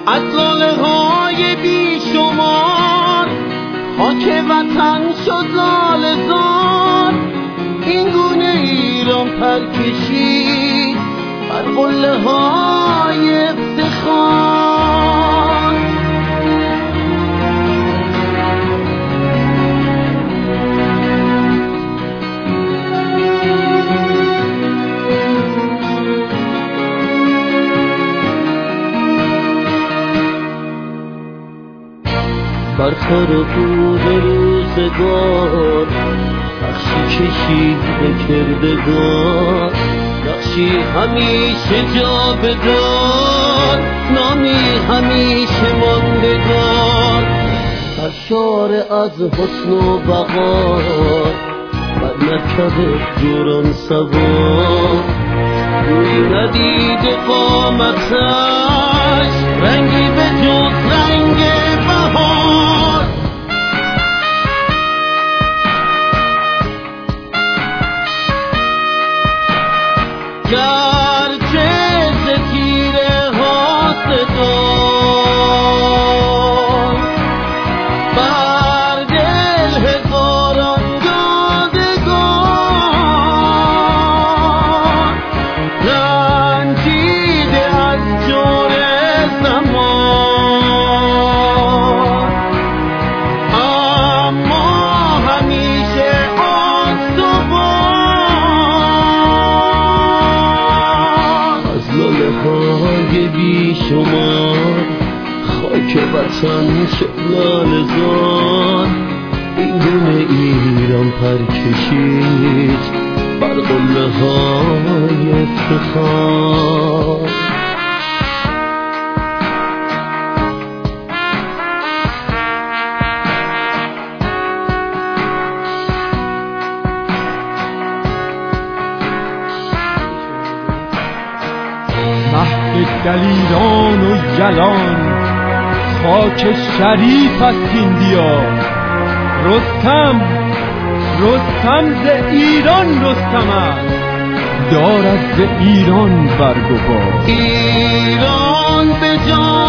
از لاله‌های بی شمار خاک وطن شد لاله‌زار. این گونه ایران پر کشید بر قله‌های افتخار. بر خار و خون روزگار نقشی کشید به کردگار، نقشی همیشه جاودان، نامی همیشه ماندگار. سرشار از حسن و وقار بر مرکب جوران سوار، روی ندید قامتش رنگی به جز رنگ بهار. گرچه ز تیره ها صدا بر دل هزاران یادگار، رنجیده از جور زمان، اما همیشه استوار. از لاله‌های بی شمار خاک وطن شد لاله‌زار. این گونه ایران پر کشید بر قله‌های افتخار. مهد دلیران و یلان خاک شریف است این دیار. رستم ز ایران رستم است، دارد ز ایران برگوار. ایران به جان